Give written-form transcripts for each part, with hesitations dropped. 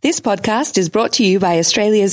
This podcast is brought to you by Australia's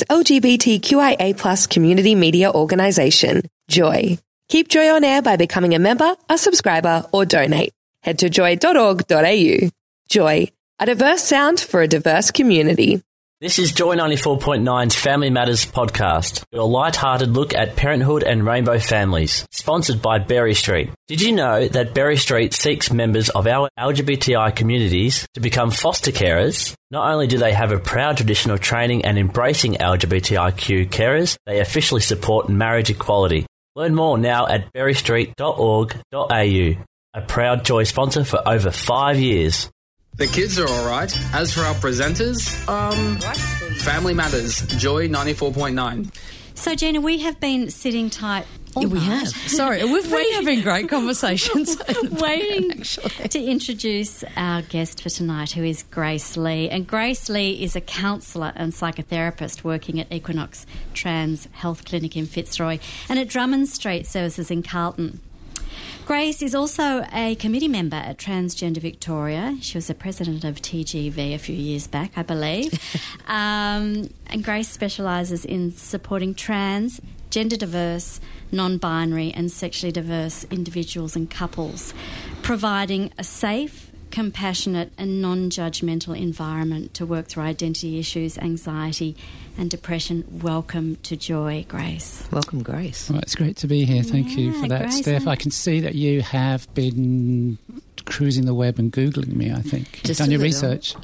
LGBTQIA+ community media organisation, Joy. Keep Joy on air by becoming a member, a subscriber, or donate. Head to joy.org.au. Joy, a diverse sound for a diverse community. This is Joy 94.9's Family Matters podcast, your light-hearted look at parenthood and rainbow families, sponsored by Berry Street. Did you know that Berry Street seeks members of our LGBTI communities to become foster carers? Not only do they have a proud tradition of training and embracing LGBTIQ carers, they officially support marriage equality. Learn more now at berrystreet.org.au, a proud Joy sponsor for over 5 years. The kids are all right. As for our presenters, Family Matters, Joy 94.9. So, Gina, we have been sitting tight all we night. have. Sorry, we've been having great conversations. Waiting to introduce our guest for tonight, who is Grace Lee. And Grace Lee is a counsellor and psychotherapist working at Equinox Trans Health Clinic in Fitzroy and at Drummond Street Services in Carlton. Grace is also a committee member at Transgender Victoria. She was the president of TGV a few years back, I believe. And Grace specialises in supporting trans, gender diverse, non-binary and sexually diverse individuals and couples, providing a safe, compassionate and non-judgmental environment to work through identity issues, anxiety and depression. Welcome to Joy, Grace. Welcome, Grace. Well, it's great to be here. Thank you for that, Grace, Steph. I can see that you have been cruising the web and Googling me, I think. You've done your research.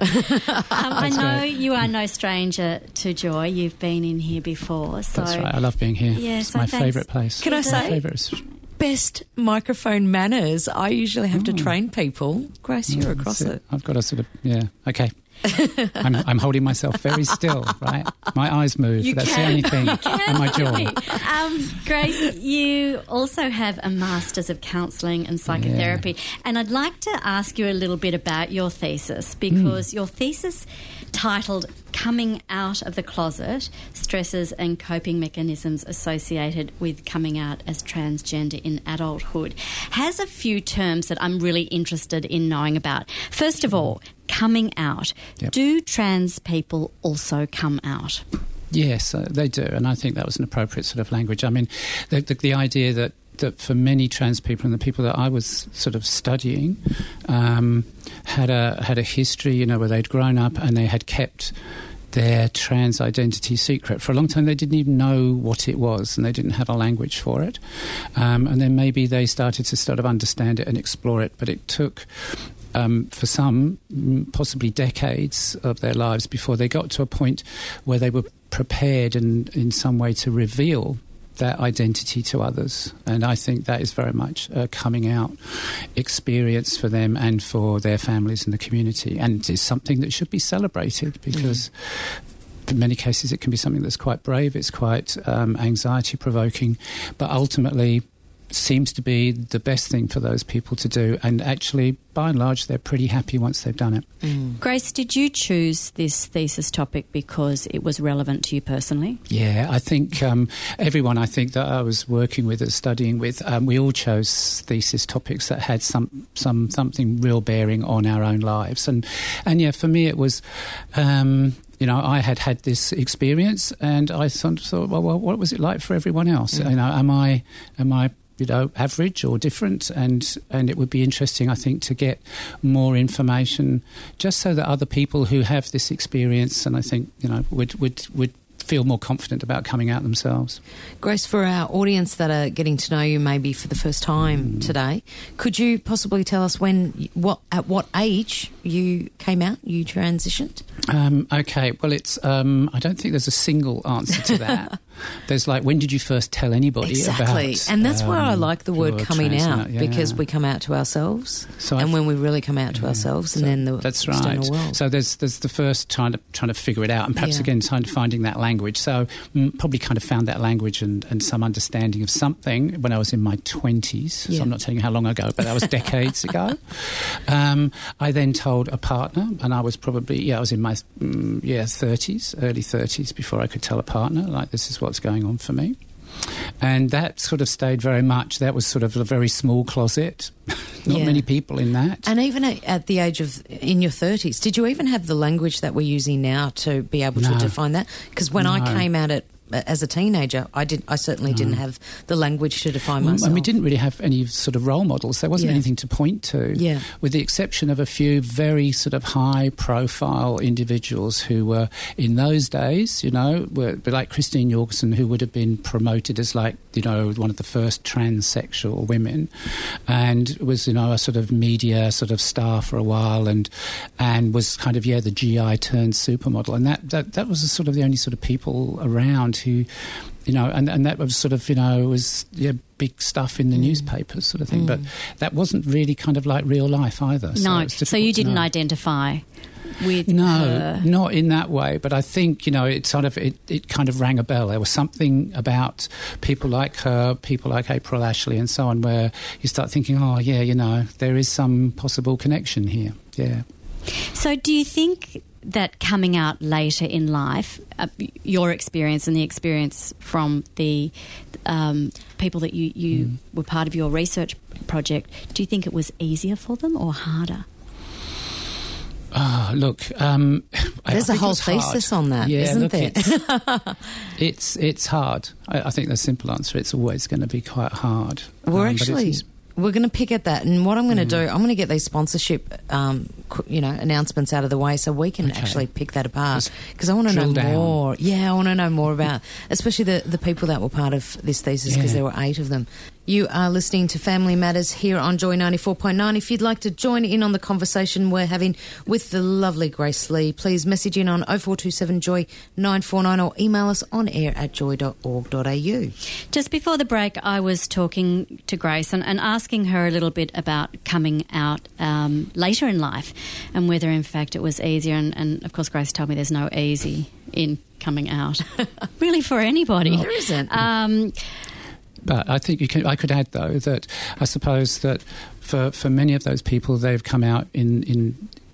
I know you are no stranger to Joy. You've been in here before. So that's right. I love being here. Yeah, it's so my thanks. favourite place. Can I say, best microphone manners. I usually have to train people. Grace, you're across it. I've got to sort of, okay. I'm holding myself very still, right? My eyes move. That's the only thing. And my jaw. Grace, you also have a Masters of Counselling and Psychotherapy. Yeah. And I'd like to ask you a little bit about your thesis, because your thesis titled Coming Out of the Closet, Stresses and Coping Mechanisms Associated with Coming Out as Transgender in Adulthood, has a few terms that I'm really interested in knowing about. First of all, coming out. Yep. Do trans people also come out? Yes, they do, and I think that was an appropriate sort of language. I mean, the idea that for many trans people and the people that I was sort of studying had a history, where they'd grown up and they had kept their trans identity secret. For a long time they didn't even know what it was and they didn't have a language for it. And then maybe they started to sort of understand it and explore it, but it took for some, possibly decades of their lives before they got to a point where they were prepared in some way to reveal that identity to others. And I think that is very much a coming out experience for them and for their families and the community, and is something that should be celebrated, because in many cases it can be something that's quite brave, it's quite anxiety provoking, but ultimately seems to be the best thing for those people to do, and actually by and large they're pretty happy once they've done it. Grace, did you choose this thesis topic because it was relevant to you personally? Yeah, I think everyone I think that I was working with or studying with, we all chose thesis topics that had something real bearing on our own lives, and yeah, for me it was I had this experience and I thought, well, what was it like for everyone else? Am I average or different? And it would be interesting, I think, to get more information, just so that other people who have this experience, and I think would feel more confident about coming out themselves. Grace, for our audience that are getting to know you maybe for the first time today, could you possibly tell us at what age you came out, you transitioned? Okay, well, it's I don't think there's a single answer to that. There's when did you first tell anybody about... And that's why I like the word coming out, because we come out to ourselves, and when we really come out to ourselves, and then the external world. So there's the first trying to figure it out, and perhaps again finding that language. So probably kind of found that language and some understanding of something when I was in my 20s. So I'm not telling you how long ago, but that was decades ago. I then told a partner, and I was probably, I was in my 30s, early 30s, before I could tell a partner, this is what's going on for me. And that sort of stayed very much, that was sort of a very small closet. Not many people in that. And even at the age of, in your 30s, did you even have the language that we're using now to be able to define that? Because when I came at it as a teenager, I certainly didn't have the language to define myself. And we didn't really have any sort of role models. There wasn't anything to point to, with the exception of a few very sort of high-profile individuals who were, in those days, you know, were like Christine Jorgensen, who would have been promoted as like, you know, one of the first transsexual women, and was, you know, a sort of media sort of star for a while, and was kind of, the GI turned supermodel. And that was sort of the only sort of people around who, you know, and that was sort of, you know, was big stuff in the newspapers sort of thing. But that wasn't really kind of like real life either. No, so you didn't identify with her? Not in that way. But I think, you know, it sort of it kind of rang a bell. There was something about people like her, people like April Ashley, and so on, where you start thinking, you know, there is some possible connection here. Yeah. So, do you think that coming out later in life, your experience and the experience from the people that you were part of your research project, do you think it was easier for them or harder? Look, there's a whole thesis on that, isn't there? It's hard. I think the simple answer, it's always going to be quite hard. We're going to pick at that, and what I'm going to do, I'm going to get these sponsorship, announcements out of the way so we can actually pick that apart, because I want to know more. Yeah, I want to know more about, especially the people that were part of this thesis, because there were 8 of them. You are listening to Family Matters here on Joy 94.9. If you'd like to join in on the conversation we're having with the lovely Grace Lee, please message in on 0427 Joy 949 or email us on air at joy.org.au. Just before the break, I was talking to Grace and asking her a little bit about coming out later in life and whether, in fact, it was easier. And of course, Grace told me there's no easy in coming out, really, for anybody. There isn't. But I think I could add, though, that I suppose that for many of those people, they've come out in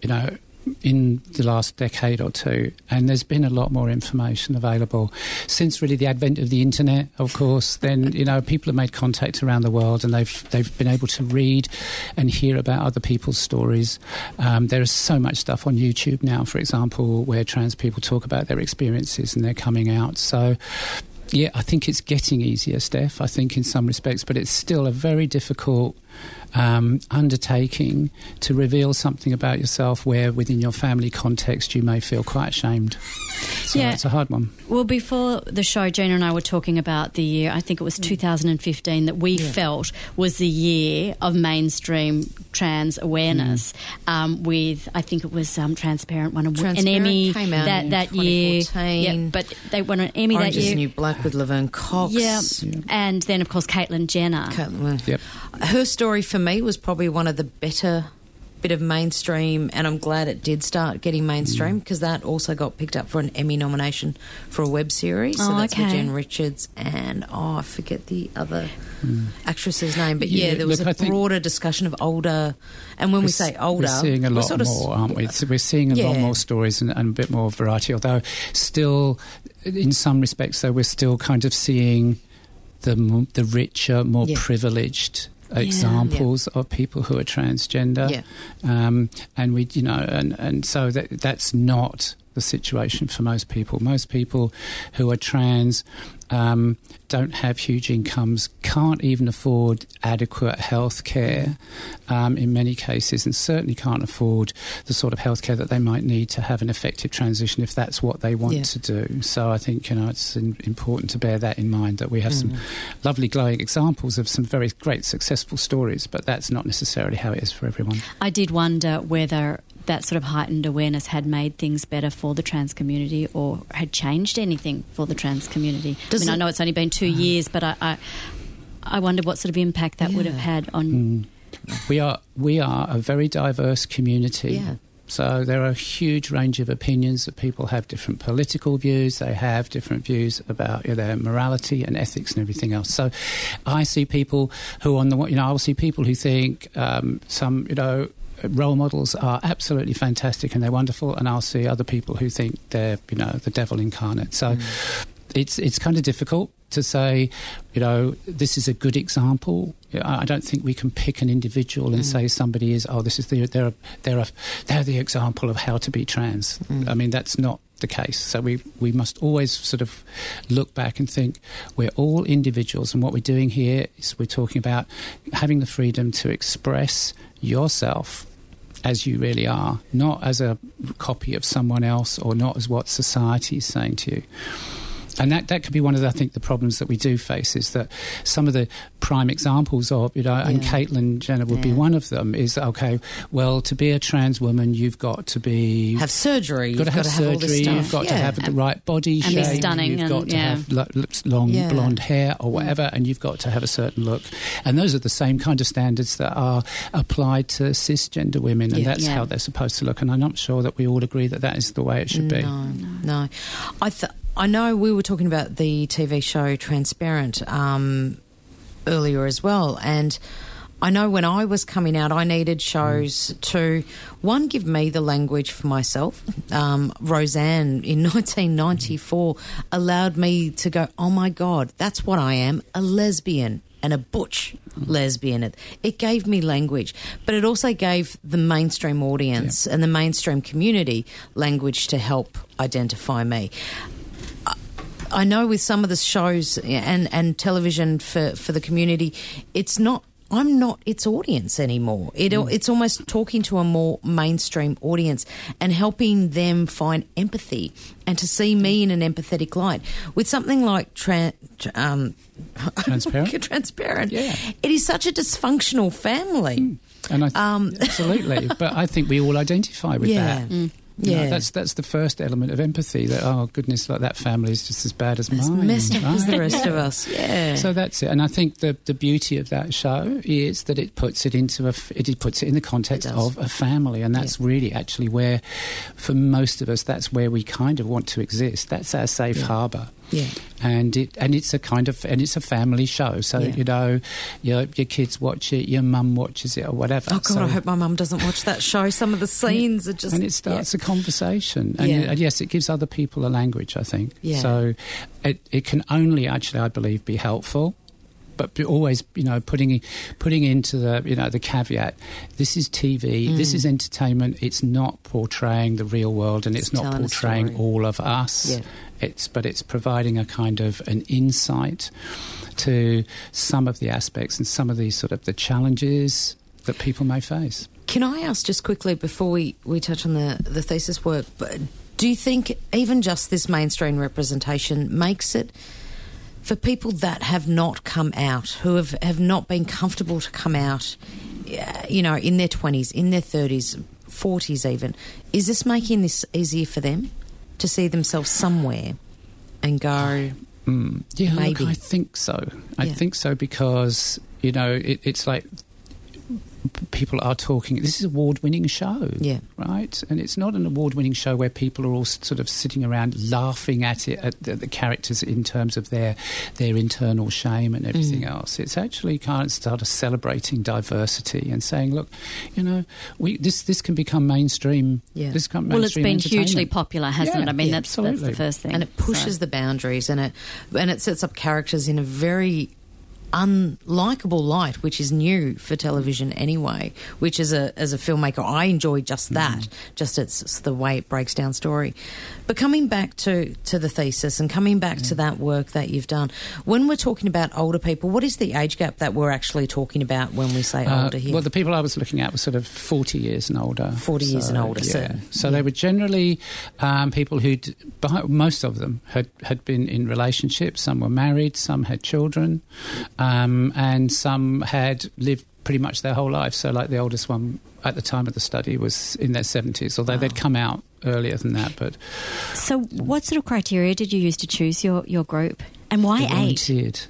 the last decade or two, and there's been a lot more information available since really the advent of the internet, of course. Then, you know, people have made contact around the world, and they've been able to read and hear about other people's stories. There is so much stuff on YouTube now, for example, where trans people talk about their experiences and their coming out. So, yeah, I think it's getting easier, Steph, I think in some respects, but it's still a very difficult undertaking to reveal something about yourself where within your family context you may feel quite ashamed. So it's a hard one. Well, before the show, Gina and I were talking about the year, I think it was 2015, that we felt was the year of mainstream trans awareness with, I think it was Transparent won an Emmy came out that year. Yeah, but they won an Emmy Orange that year. Is the New Black with Laverne Cox. Yeah, and then, of course, Caitlyn Jenner. Her story for me was probably one of the better bit of mainstream, and I'm glad it did start getting mainstream, because that also got picked up for an Emmy nomination for a web series. So that's with Jen Richards and I forget the other actress's name, but there was a broader discussion of older, and when we say older, we're seeing a lot more, aren't we? We're seeing a lot more stories and a bit more variety, although still in some respects though we're still kind of seeing the richer, more privileged examples of people who are transgender, and we, you know, and so that's not the situation for most people. Most people who are trans don't have huge incomes, can't even afford adequate health care in many cases, and certainly can't afford the sort of health care that they might need to have an effective transition if that's what they want to do. So I think, you know, it's important to bear that in mind, that we have some lovely glowing examples of some very great successful stories, but that's not necessarily how it is for everyone. I did wonder whether that sort of heightened awareness had made things better for the trans community or had changed anything for the trans community. I know it's only been 2 years, but I wonder what sort of impact that would have had on... We are a very diverse community. Yeah. So there are a huge range of opinions. That people have different political views. They have different views about their morality and ethics and everything else. So I see people who I'll see people who think role models are absolutely fantastic and they're wonderful, and I'll see other people who think they're, the devil incarnate. So it's kind of difficult to say, this is a good example. I don't think we can pick an individual and say somebody is, this is they're the example of how to be trans. I mean, that's not the case. So we must always sort of look back and think we're all individuals, and what we're doing here is we're talking about having the freedom to express yourself as you really are, not as a copy of someone else or not as what society is saying to you. And that could be one of the, I think, the problems that we do face, is that some of the prime examples of, and Caitlyn Jenner would be one of them, is, okay, well, to be a trans woman, you've got to have surgery. You've got to have surgery. You've got to have the right body shape. And be stunning. You've got to have long blonde hair or whatever, and you've got to have a certain look. And those are the same kind of standards that are applied to cisgender women, and that's how they're supposed to look. And I'm not sure that we all agree that is the way it should be. No. I know we were talking about the TV show Transparent earlier as well, and I know when I was coming out I needed shows to, one, give me the language for myself. Roseanne in 1994 allowed me to go, oh my God, that's what I am, a lesbian. And a butch lesbian. It gave me language, but it also gave the mainstream audience and the mainstream community language to help identify me. I know with some of the shows and television for the community, I'm not its audience anymore. It's almost talking to a more mainstream audience and helping them find empathy and to see me in an empathetic light. With something like Transparent. Transparent. Yeah. It is such a dysfunctional family. And absolutely. But I think we all identify with that. That's the first element of empathy, that, oh goodness, like that family is just as bad as mine. As messed up as the rest of us. Yeah. So that's it. And I think the beauty of that show is that it puts it in the context of a family, and that's really actually where, for most of us, that's where we kind of want to exist. That's our safe harbour. Yeah. And it's a family show. So your kids watch it, your mum watches it, or whatever. Oh God, I hope my mum doesn't watch that show. Some of the scenes are just, and it starts a conversation. And yes, it gives other people a language, I think. Yeah. So it can only actually, I believe, be helpful. But always, putting into the caveat, this is TV, this is entertainment. It's not portraying the real world, and it's not portraying all of us. Yeah. But it's providing a kind of an insight to some of the aspects and some of these sort of the challenges that people may face. Can I ask just quickly before we touch on the thesis work, but do you think even just this mainstream representation makes it, for people that have not come out, who have not been comfortable to come out, in their 20s, in their 30s, 40s even, is this making this easier for them to see themselves somewhere and go, maybe? Look, I think so. I think so because, it's like people are talking. This is an award-winning show, right? And it's not an award-winning show where people are all sort of sitting around laughing at it, at the characters in terms of their internal shame and everything else. It's actually kind of started celebrating diversity and saying, look, this can become mainstream. Yeah. This can it's been hugely popular, hasn't it? I mean, that's the first thing, and it pushes the boundaries, and it sets up characters in a very unlikable light, which is new for television anyway, which as a filmmaker I enjoy just that, just it's the way it breaks down story. But coming back to the thesis and coming back to that work that you've done, when we're talking about older people, what is the age gap that we're actually talking about when we say older here? Well, the people I was looking at were sort of 40 years and older. 40 years and older, So they were generally people most of them had been in relationships, some were married, some had children, and some had lived pretty much their whole life. So like the oldest one at the time of the study was in their 70s, although they'd come out earlier than that. But so what sort of criteria did you use to choose your group, and why 8?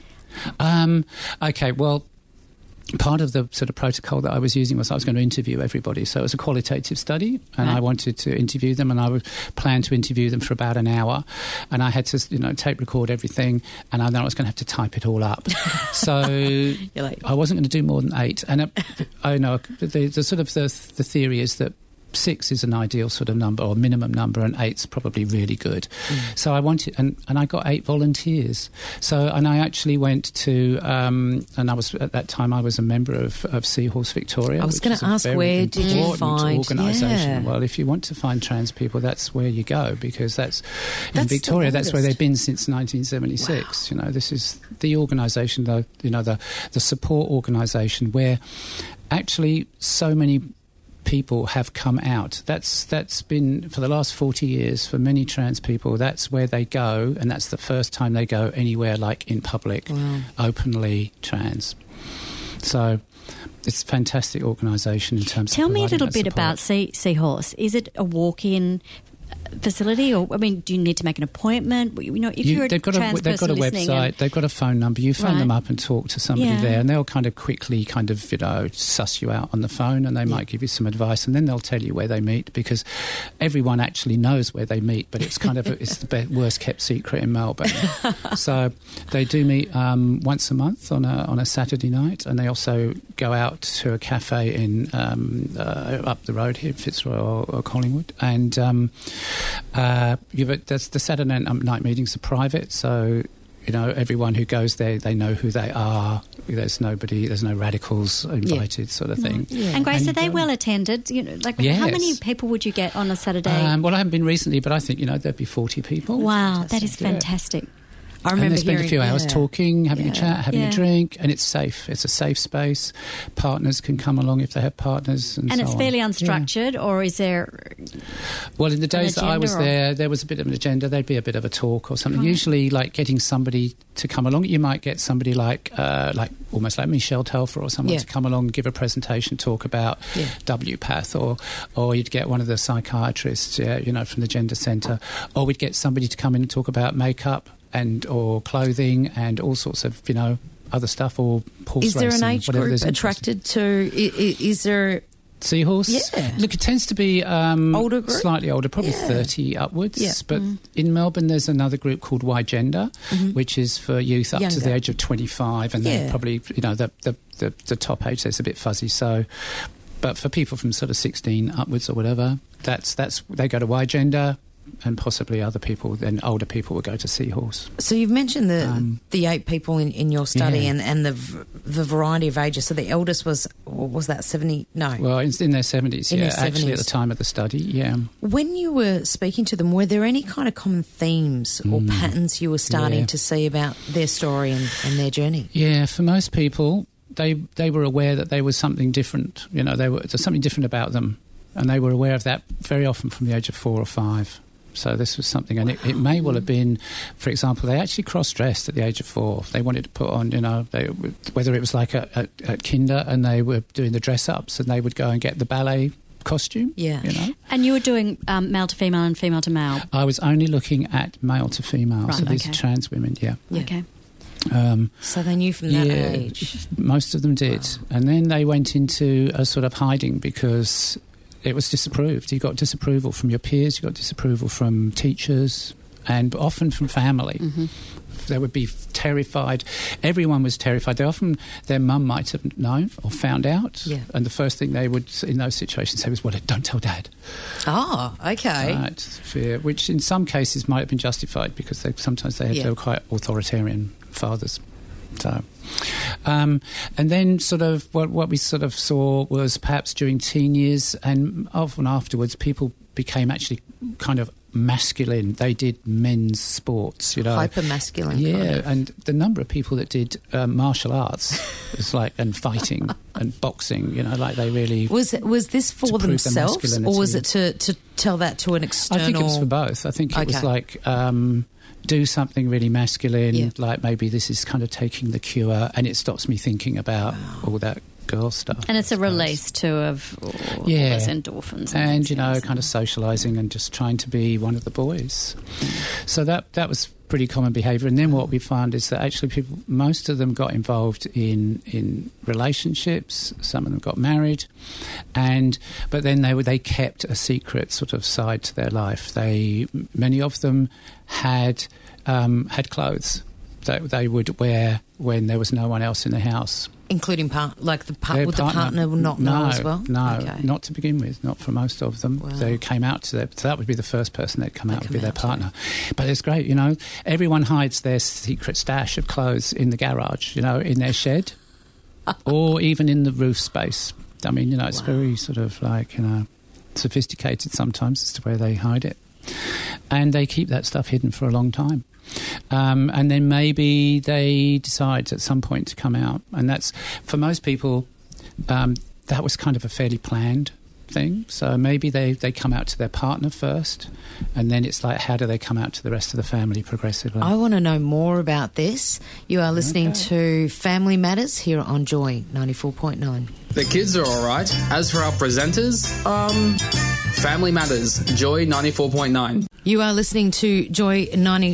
Okay, well, part of the sort of protocol that I was using was I was going to interview everybody. So it was a qualitative study, and I wanted to interview them, and I would plan to interview them for about an hour, and I had to tape record everything, and I was going to have to type it all up. So I wasn't going to do more than 8. And I know the sort of the theory is that 6 is an ideal sort of number or minimum number, and 8's probably really good. So I wanted, and I got 8 volunteers. So, and I actually went to, and I was at that time I was a member of Seahorse Victoria. I was going to ask, where did you find organisation? Well, if you want to find trans people, that's where you go, because that's in Victoria. That's where they've been since 1976. Wow. This is the organisation, the support organisation where actually so many people have come out. That's been for the last 40 years for many trans people. That's where they go, and that's the first time they go anywhere like in public, openly trans. So it's a fantastic organisation in terms of. Tell me a little bit about Seahorse. Is it a walk-in facility, or do you need to make an appointment? If you're a trans person they've got a website, they've got a phone number. You phone them up and talk to somebody there, and they'll kind of quickly suss you out on the phone, and they might give you some advice, and then they'll tell you where they meet, because everyone actually knows where they meet, but it's kind of it's the worst kept secret in Melbourne. So they do meet once a month on a Saturday night, and they also go out to a cafe in up the road here, Fitzroy or Collingwood, and the Saturday night meetings are private, so everyone who goes there, they know who they are. There's no radicals invited, sort of thing. And Grace, are they well attended? Yes. How many people would you get on a Saturday? Well, I haven't been recently, but I think there'd be 40 people. Wow, that is fantastic. I remember they spend a few hours talking, having a chat, having a drink, and it's safe. It's a safe space. Partners can come along if they have partners, and it's fairly unstructured, or is there? Well, in the days that I was there was a bit of an agenda. There'd be a bit of a talk or something. Right. Usually, like getting somebody to come along. You might get somebody like almost like Michelle Telfer or someone to come along and give a presentation, talk about WPATH, or you'd get one of the psychiatrists, from the Gender Centre, or we'd get somebody to come in and talk about makeup or clothing and all sorts of other stuff, or horse racing. Is there an age group attracted to? Is there Seahorse? Yeah. Look, it tends to be older group? Slightly older, probably 30 upwards. Yeah. But in Melbourne, there's another group called Y Gender, which is for youth up to the age of 25, and then probably the top age there's a bit fuzzy. So, but for people from sort of 16 upwards or whatever, that's they go to Y Gender. And possibly other people, then older people will go to Seahorse. So you've mentioned the 8 people in your study and the variety of ages. So the eldest was that 70? No. Well, in their 70s, actually at the time of the study, When you were speaking to them, were there any kind of common themes or patterns you were starting to see about their story and their journey? Yeah, for most people, they were aware that there was something different. There's something different about them, and they were aware of that very often from the age of 4 or 5. So this was something, and it may well have been, for example, they actually cross-dressed at the age of 4. They wanted to put on, whether it was like at kinder and they were doing the dress-ups and they would go and get the ballet costume. Yeah. And you were doing male to female and female to male? I was only looking at male to female, so these are trans women, Okay. So they knew from that age? Most of them did. Wow. And then they went into a sort of hiding because it was disapproved. You got disapproval from your peers, you got disapproval from teachers, and often from family. They would be terrified. Everyone was terrified. Their mum might have known or found out, and the first thing they would, in those situations, say was, well, don't tell Dad. Oh, okay. Right, fear, which in some cases might have been justified because they were quite authoritarian fathers. So, and then sort of what we sort of saw was perhaps during teen years and often afterwards, people became actually kind of masculine. They did men's sports, hyper masculine. Yeah, kind of. And the number of people that did martial arts was and fighting and boxing. They really was this for themselves, or was it to tell that to an external? I think it was for both. I think it was like. Do something really masculine, like maybe this is kind of taking the cure, and it stops me thinking about all that girl stuff. And it's a release too of all those endorphins. And kind of socialising and just trying to be one of the boys. So that was pretty common behaviour. And then what we found is that actually most of them got involved in relationships. Some of them got married, but then they kept a secret sort of side to their life. Many of them had clothes that they would wear when there was no one else in the house. Including would the partner not know as well? No, not to begin with, not for most of them. Wow. They came out to their... So that would be the first person they'd come out would be their partner. But it's great, everyone hides their secret stash of clothes in the garage, in their shed or even in the roof space. I mean, it's very sort of like, sophisticated sometimes as to where they hide it. And they keep that stuff hidden for a long time. And then maybe they decide at some point to come out. And that's, for most people, that was kind of a fairly planned thing. So maybe they come out to their partner first, and then it's like, how do they come out to the rest of the family progressively? I want to know more about this. You are listening to Family Matters here on Joy 94.9. The kids are all right. As for our presenters, Family Matters, Joy 94.9. You are listening to Joy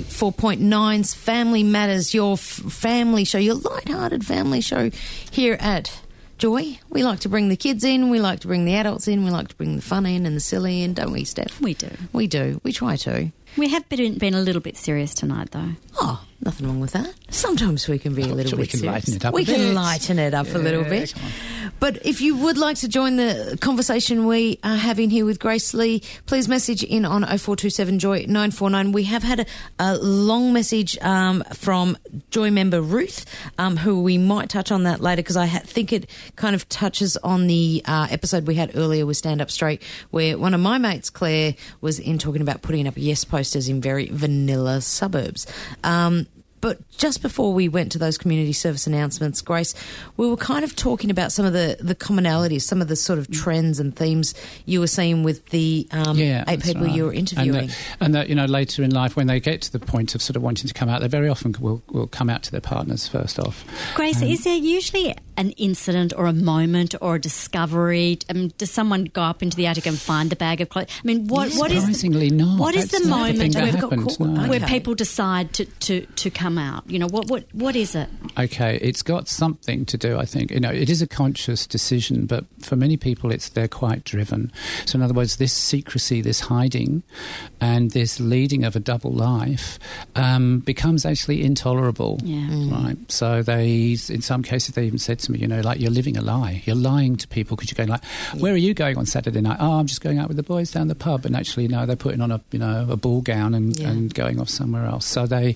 94.9's Family Matters, your family show, your light-hearted family show here at Joy. We like to bring the kids in, we like to bring the adults in, we like to bring the fun in and the silly in, don't we, Steph? We do. We do. We try to. We have been a little bit serious tonight, though. Oh, nothing wrong with that. Sometimes we can be a little bit serious. Lighten it up we can lighten it up a little bit. But if you would like to join the conversation we are having here with Grace Lee, please message in on 0427 Joy 949. We have had a long message from Joy member Ruth, who we might touch on that later, because I think it kind of touches on the episode we had earlier with Stand Up Straight, where one of my mates, Claire, was in talking about putting up yes posters in very vanilla suburbs. But just before we went to those community service announcements, Grace, we were kind of talking about some of the commonalities, some of the sort of trends and themes you were seeing with the 8 people you were interviewing. And that, later in life, when they get to the point of sort of wanting to come out, they very often will come out to their partners first off. Grace, is there usually an incident or a moment or a discovery? Does someone go up into the attic and find the bag of clothes? What is surprisingly not. What is the moment where Okay. people decide to come out? What is it? Okay, it's got something to do, I think. It is a conscious decision, but for many people they're quite driven. So in other words, this secrecy, this hiding, and this leading of a double life becomes actually intolerable. Yeah. Right. So in some cases, they even said to me, like, you're living a lie. You're lying to people because you're going like, where are you going on Saturday night? Oh, I'm just going out with the boys down the pub. And actually, no, they're putting on a ball gown and going off somewhere else. So they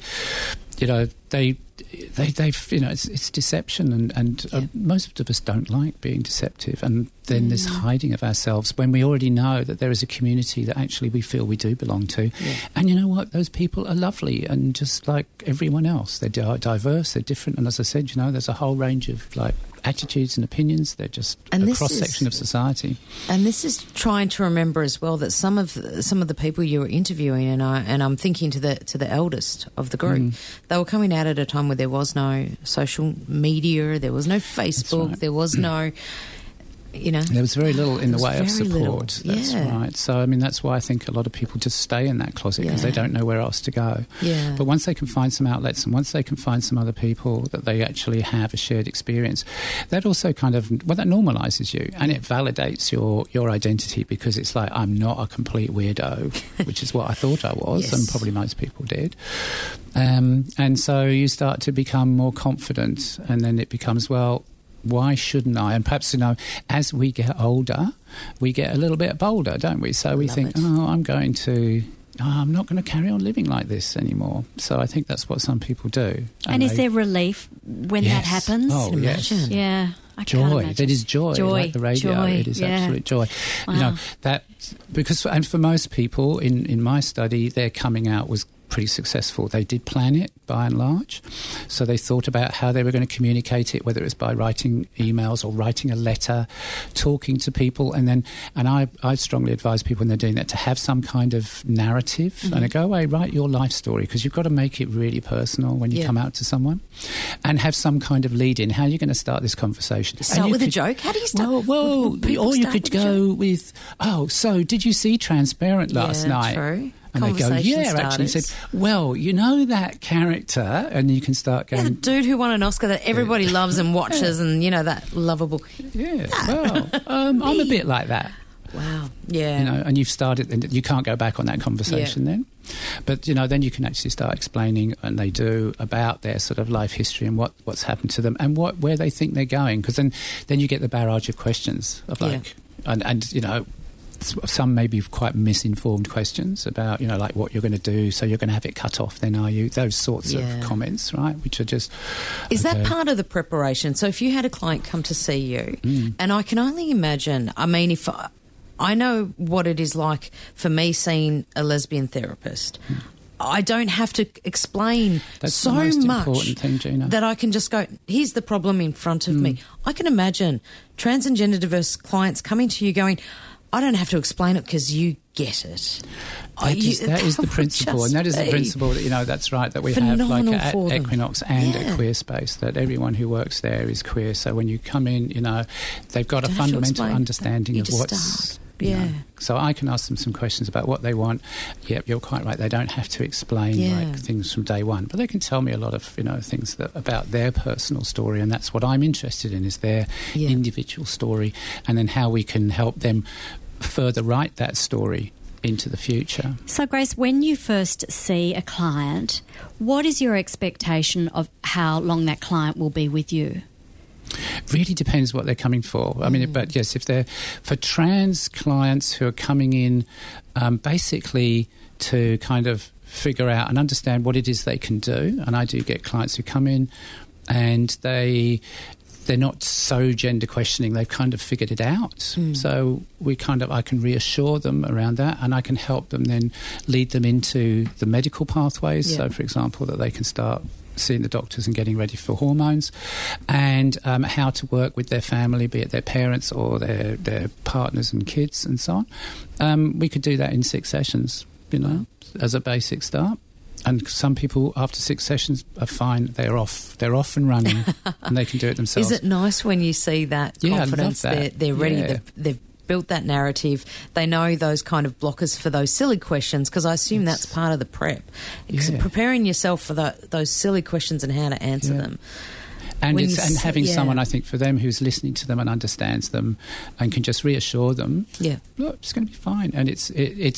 it's deception, and most of us don't like being deceptive, and then this hiding of ourselves when we already know that there is a community that actually we feel we do belong to. And you know what, those people are lovely, and just like everyone else, they're diverse, they're different, and as I said, there's a whole range of attitudes and opinions. They're just a cross-section of society. And this is trying to remember as well that some of the people you were interviewing, and I'm thinking to the eldest of the group, they were coming out at a time where there was no social media, there was no Facebook, there was no... there was very little in the way of support. That's right. So, that's why I think a lot of people just stay in that closet because they don't know where else to go. Yeah. But once they can find some outlets, and once they can find some other people that they actually have a shared experience, that also kind of, that normalises you, and it validates your identity, because it's like, I'm not a complete weirdo, which is what I thought I was, and probably most people did. And so you start to become more confident, and then it becomes, why shouldn't I? And perhaps, as we get older, we get a little bit bolder, don't we? So we think, I'm not going to carry on living like this anymore. So I think that's what some people do. And is there relief when that happens? Oh, yes. Yeah. Joy. That is joy. Like the radio. Joy. It is absolute joy. Wow. And for most people in my study, their coming out was pretty successful. They did plan it by and large. So they thought about how they were going to communicate it, whether it was by writing emails or writing a letter, talking to people. And I strongly advise people when they're doing that to have some kind of narrative and go away, write your life story, because you've got to make it really personal when you come out to someone, and have some kind of lead in. How are you going to start this conversation? Start with a joke? How do you start? Or you could go with, so did you see Transparent last night? True. And they go, actually said, that character, and you can start going... the dude who won an Oscar that everybody loves and watches and, that lovable... Yeah, I'm a bit like that. Wow. Yeah. And you've started, and you can't go back on that conversation then. But, then you can actually start explaining, and they do, about their sort of life history and what's happened to them and where they think they're going. Because then you get the barrage of questions of some may be quite misinformed questions about, like what you're going to do. So you're going to have it cut off then, are you? Those sorts of comments, right? Which are just... Is that part of the preparation? So if you had a client come to see you, and I can only imagine, I mean, if I know what it is like for me seeing a lesbian therapist. I don't have to explain so much thing, Gina, that I can just go, here's the problem in front of me. I can imagine trans and gender diverse clients coming to you going, I don't have to explain it because you get it. That is the principle, and that is the principle that, that's right, that we have like at Equinox and at Queerspace, that everyone who works there is queer. So when you come in, they've got a fundamental understanding of what's... Yeah. So I can ask them some questions about what they want. Yep, you're quite right. They don't have to explain things from day one, but they can tell me a lot of things about their personal story, and that's what I'm interested in, is their individual story, and then how we can help them further write that story into the future. So, Grace, when you first see a client, what is your expectation of how long that client will be with you? Really depends what they're coming for. I mean, but yes, if they're for trans clients who are coming in basically to kind of figure out and understand what it is they can do, and I do get clients who come in and they're not so gender questioning, they've kind of figured it out. So I can reassure them around that, and I can help them then lead them into the medical pathways. So, for example, that they can start seeing the doctors and getting ready for hormones, and how to work with their family, be it their parents or their partners and kids and so on. We could do that in 6 sessions, as a basic start. And some people, after 6 sessions, are fine. They're off and running, and they can do it themselves. Is it nice when you see that confidence? I love that. They're ready. Yeah. They've built that narrative. They know those kind of blockers for those silly questions, because I assume that's part of the prep. Preparing yourself for those silly questions and how to answer them. And having someone, I think, for them who's listening to them and understands them and can just reassure them. Yeah, look, it's going to be fine. And it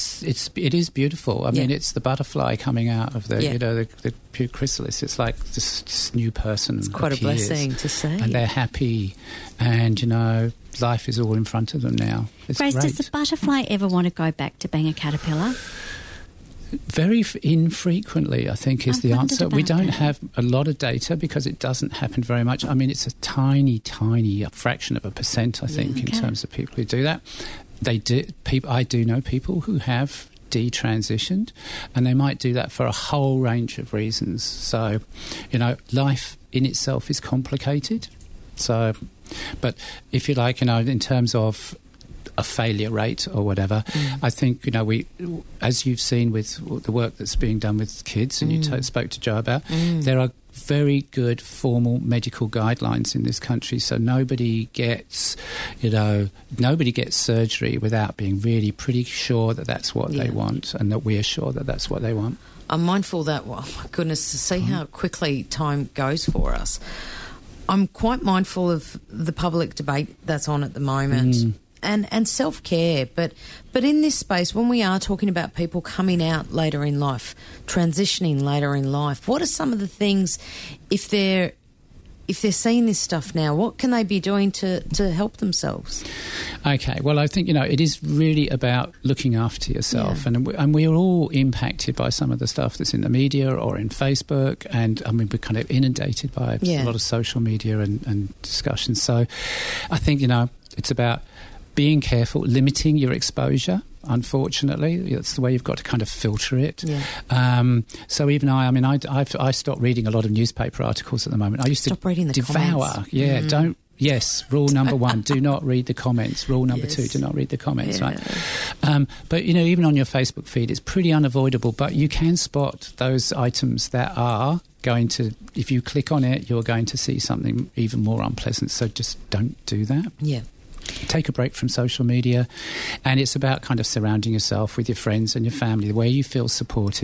is beautiful. I mean, it's the butterfly coming out of the pure chrysalis. It's like this new person. It's quite appears, a blessing to see. And they're happy, and life is all in front of them now. It's Grace, great. Does the butterfly ever want to go back to being a caterpillar? Very infrequently, I think, is the answer. We don't have a lot of data because it doesn't happen very much. I mean, it's a tiny, tiny fraction of a percent, I think, in terms of people who do that. I do know people who have detransitioned, and they might do that for a whole range of reasons. So, life in itself is complicated. So, but if you like, in terms of a failure rate or whatever, I think, we, as you've seen with the work that's being done with kids, and you spoke to Jo about, there are very good formal medical guidelines in this country, so nobody gets surgery without being really pretty sure that that's what they want, and that we're sure that that's what they want. I'm mindful that, oh my goodness, to see how quickly time goes for us. I'm quite mindful of the public debate that's on at the moment. And self-care, but in this space, when we are talking about people coming out later in life, transitioning later in life, what are some of the things, if they're seeing this stuff now, what can they be doing to help themselves? Okay, well, I think, it is really about looking after yourself, and we're all impacted by some of the stuff that's in the media or in Facebook, and I mean, we're kind of inundated by a lot of social media and discussions. So I think, it's about being careful, limiting your exposure. Unfortunately, that's the way you've got to kind of filter it. So even I stopped reading a lot of newspaper articles at the moment. I used to reading the devour. Comments. Yes, rule number 1, do not read the comments. Rule number 2, do not read the comments, right? But, even on your Facebook feed, it's pretty unavoidable, but you can spot those items that are going to, if you click on it, you're going to see something even more unpleasant. So just don't do that. Yeah. Take a break from social media, and it's about kind of surrounding yourself with your friends and your family where you feel supported,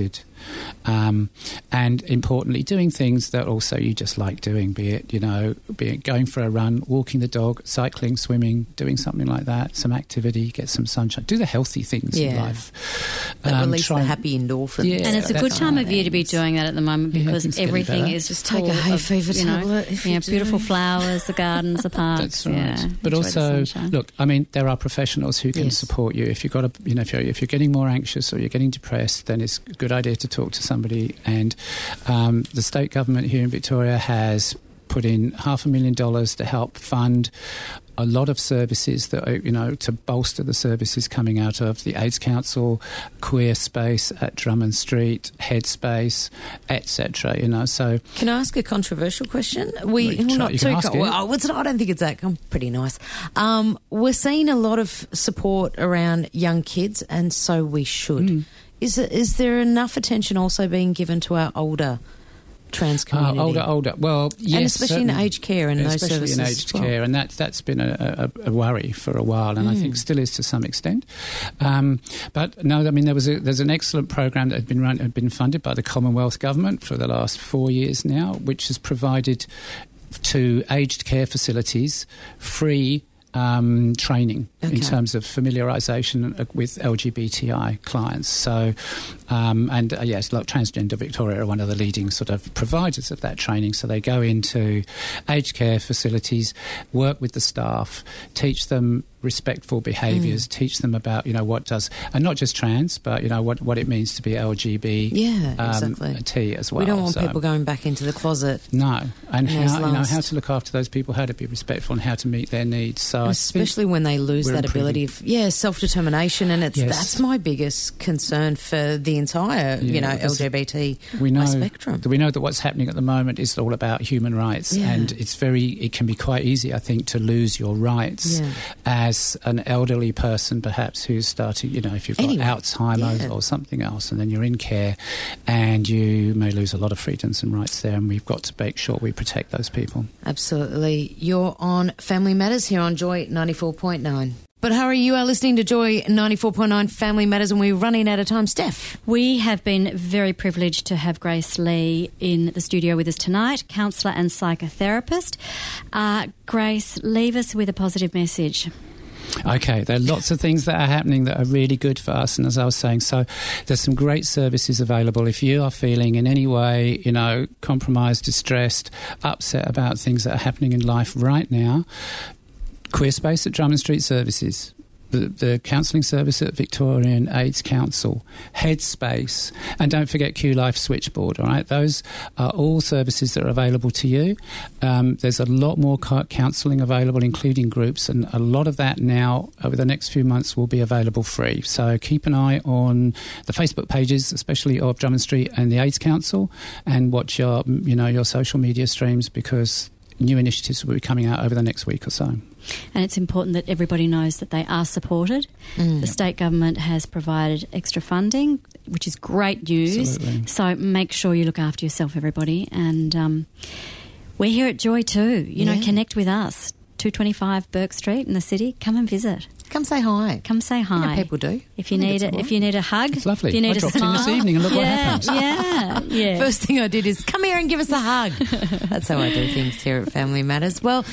and importantly, doing things that also you just like doing, be it going for a run, walking the dog, cycling, swimming, doing something like that, some activity, get some sunshine, do the healthy things in life. That release the happy endorphins. Yeah, and it's a good time of year to be doing that at the moment because everything is just take a hay fever tablet. Beautiful flowers, the gardens, the parks. That's right. But also, look, I mean, there are professionals who can support you. If you've got if you're getting more anxious or you're getting depressed, then it's a good idea to talk to somebody. And the state government here in Victoria has put in $500,000 to help fund a lot of services that to bolster the services coming out of the AIDS Council, Queer Space at Drummond Street, Headspace, etc. So, can I ask a controversial question? I don't think it's that. I'm pretty nice. We're seeing a lot of support around young kids, and so we should. Is there enough attention also being given to our older trans community? Older. Well, yes, and especially in aged care and those services. Especially in aged care, and that's been a worry for a while, and I think still is to some extent. But no, I mean there's an excellent program that had been funded by the Commonwealth Government for the last 4 years now, which has provided to aged care facilities free training in terms of familiarisation with LGBTI clients. So, Transgender Victoria are one of the leading sort of providers of that training. So they go into aged care facilities, work with the staff, teach them respectful behaviours, teach them about what does, and not just trans, but what it means to be LGBT T as well. We don't want people going back into the closet. No, and how to look after those people, how to be respectful, and how to meet their needs. So especially when they lose that ability of self-determination, and that's my biggest concern for the entire LGBT spectrum. We know that what's happening at the moment is all about human rights, and it can be quite easy, I think, to lose your rights as an elderly person, perhaps, who's starting, if you've got Alzheimer's or something else, and then you're in care, and you may lose a lot of freedoms and rights there, and we've got to make sure we protect those people. Absolutely. You're on Family Matters here on Joy 94.9. But Harry, you are listening to Joy 94.9 Family Matters, and we're running out of time. Steph? We have been very privileged to have Grace Lee in the studio with us tonight, counsellor and psychotherapist. Grace, leave us with a positive message. Okay, there are lots of things that are happening that are really good for us, and as I was saying, so there's some great services available. If you are feeling in any way, compromised, distressed, upset about things that are happening in life right now, Queer Space at Drummond Street Services, the counselling service at Victorian AIDS Council, Headspace, and don't forget Q Life Switchboard, all right? Those are all services that are available to you. There's a lot more counselling available, including groups, and a lot of that now, over the next few months, will be available free. So keep an eye on the Facebook pages, especially of Drummond Street and the AIDS Council, and watch your social media streams, because new initiatives will be coming out over the next week or so. And it's important that everybody knows that they are supported. The state government has provided extra funding, which is great news. Absolutely. So make sure you look after yourself, everybody. And we're here at Joy too. Connect with us. 225 Burke Street in the city. Come and visit. Come say hi. Come say hi. People do. If you need a hug, it's lovely. If you need I dropped in this evening and look what happened. Yeah. First thing I did is come here and give us a hug. That's how I do things here at Family Matters. Well,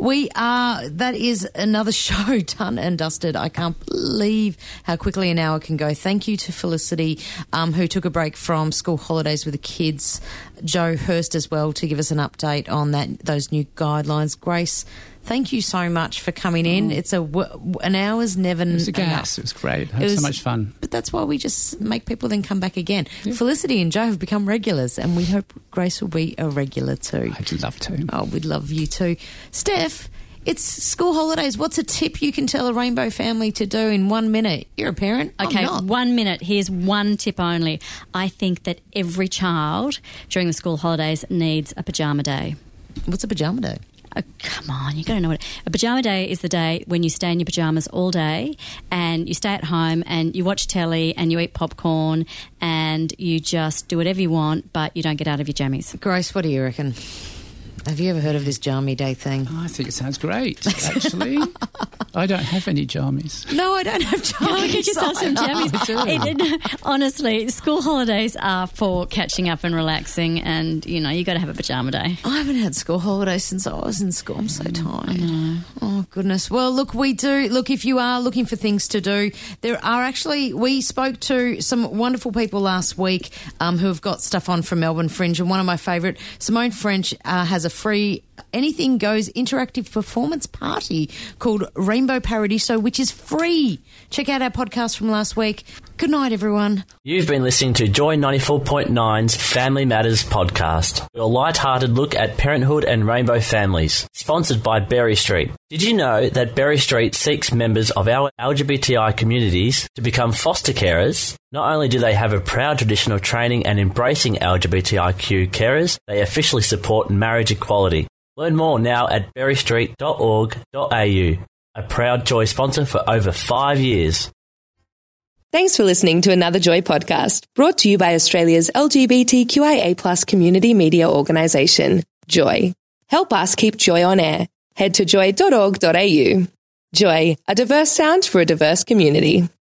that is another show done and dusted. I can't believe how quickly an hour can go. Thank you to Felicity, who took a break from school holidays with the kids. Joe Hurst as well, to give us an update on those new guidelines. Grace, thank you so much for coming in. It's an hour's never enough. It was a gas. It was great. I had so much fun. But that's why we just make people then come back again. Yeah. Felicity and Joe have become regulars, and we hope Grace will be a regular too. I'd love to. Oh, we'd love you too. Steph, it's school holidays. What's a tip you can tell a rainbow family to do in 1 minute? You're a parent. Okay, 1 minute. Here's one tip only. I think that every child during the school holidays needs a pyjama day. What's a pyjama day? Oh, come on, you got to know what a pyjama day is. The day when you stay in your pyjamas all day and you stay at home and you watch telly and you eat popcorn and you just do whatever you want, but you don't get out of your jammies. Grace, what do you reckon? Have you ever heard of this Jammy Day thing? I think it sounds great, actually. I don't have any jammies. No, I don't have jammies. Get yourself some jammies. Honestly, school holidays are for catching up and relaxing, and, you got to have a pajama day. I haven't had school holidays since I was in school. I'm so tired. Oh, goodness. Well, look, we do. Look, if you are looking for things to do, there are actually, we spoke to some wonderful people last week who have got stuff on from Melbourne Fringe, and one of my favourite, Simone French, has a free Anything Goes interactive performance party called Rainbow Paradiso, which is free. Check out our podcast from last week. Good night, everyone. You've been listening to Joy 94.9's Family Matters podcast, your light-hearted look at parenthood and rainbow families, sponsored by Berry Street. Did you know that Berry Street seeks members of our LGBTI communities to become foster carers? Not only do they have a proud tradition of training and embracing LGBTIQ carers, they officially support marriage equality. Learn more now at berrystreet.org.au, a proud Joy sponsor for over 5 years. Thanks for listening to another Joy podcast, brought to you by Australia's LGBTQIA+ community media organisation, Joy. Help us keep Joy on air. Head to joy.org.au. Joy, a diverse sound for a diverse community.